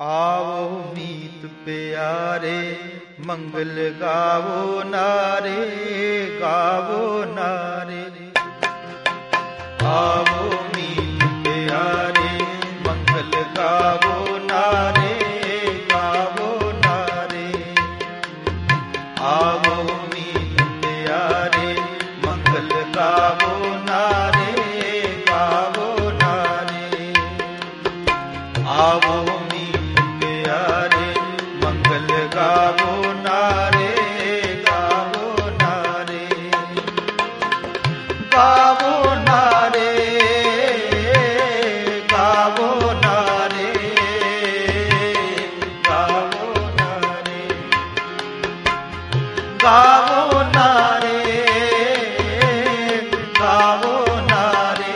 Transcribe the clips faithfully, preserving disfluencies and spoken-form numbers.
आवो मीत प्यारे मंगल गावो नारे, गावो नारे। आवो मीत प्यारे मंगल गावो नारे, गावो नारे। आवो मीत प्यारे मंगल गावो नारे, गावो नारे। आवो गावो नारे, गावो नारे। गावो नारे, गावो नारे, गावो नारे। गावो नारे, गावो नारे,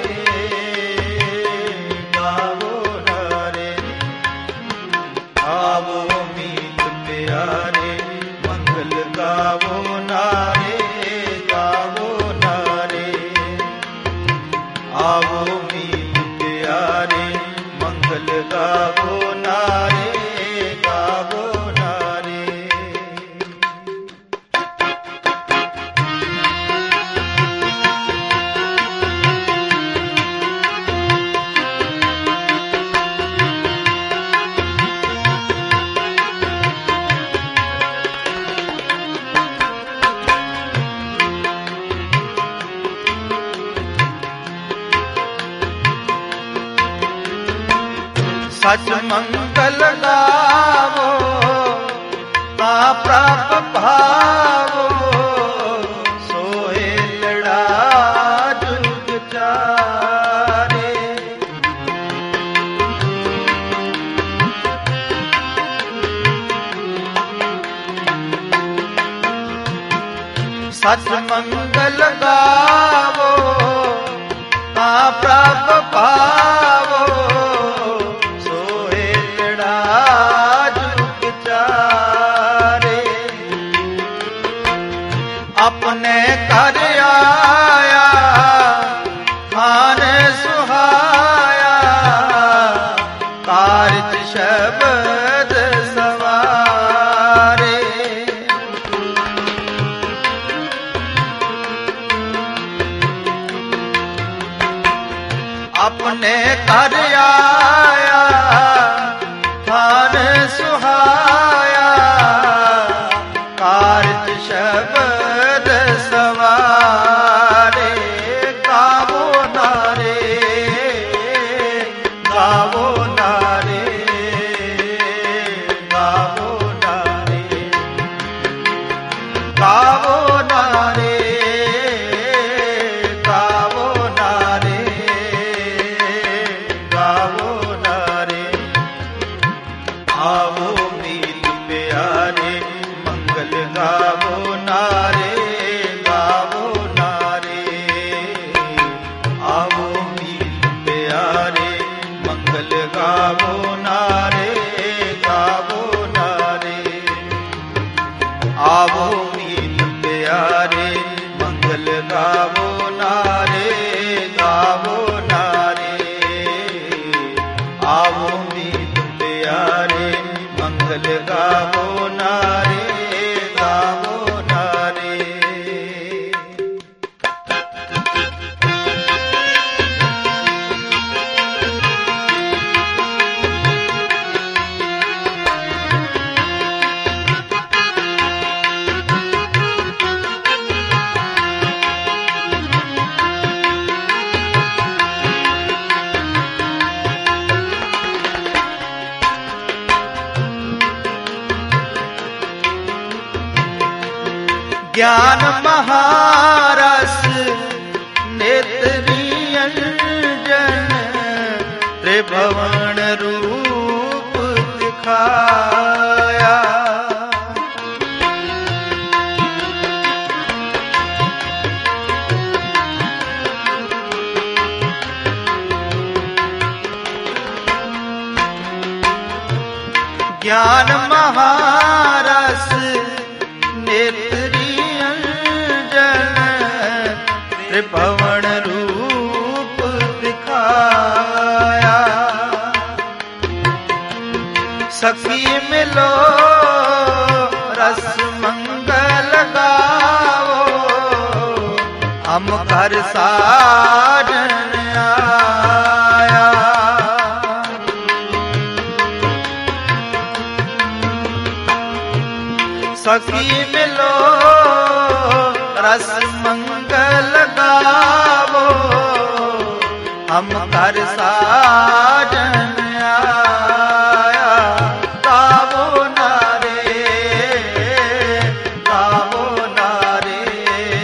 गावो नारे। आवो प्यारे मंगल गावो नारे, गावो नारे। आवो मीत प्यारे मंगल गावो नारे, गावो नारे। सच मंगल गावो ता प्राप भावो, सोए लड़ा जुग चारे। सच मंगल गावो ता प्राप भावो, अपने कर आया खान सुहाया, कारज शब्द सवारे। अपने कर आया खान सुहाया, कारज शब्द सवारे। गावो नारे, गावो नारे, गावो नारे। गावो नारे, गावो नारे, गावो नारे। आवो मीत प्यारे मंगल गावो नारे, गावो नारे। आवो मीत प्यारे मंगल गावो नारे, गावो नारे। आवो मीत प्यारे मंगल गावो नारे, गावो नारे। आवो मीत प्यारे मंगल गावो नारे, गावो नारे। ज्ञान महारस नेत्री अंजन, त्रिभुवन रूप दिखाया। ज्ञान महारस नेत्री अंजन, त्रिभुवन रूप दिखाया। सखी मिलो रस मंगल गाओ, हम घर साजन आया। सखी मिलो रस मंगल गाओ, हम घर साजन आया। गावो नारे गावो नारे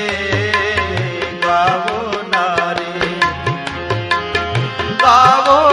गावो नारे गावो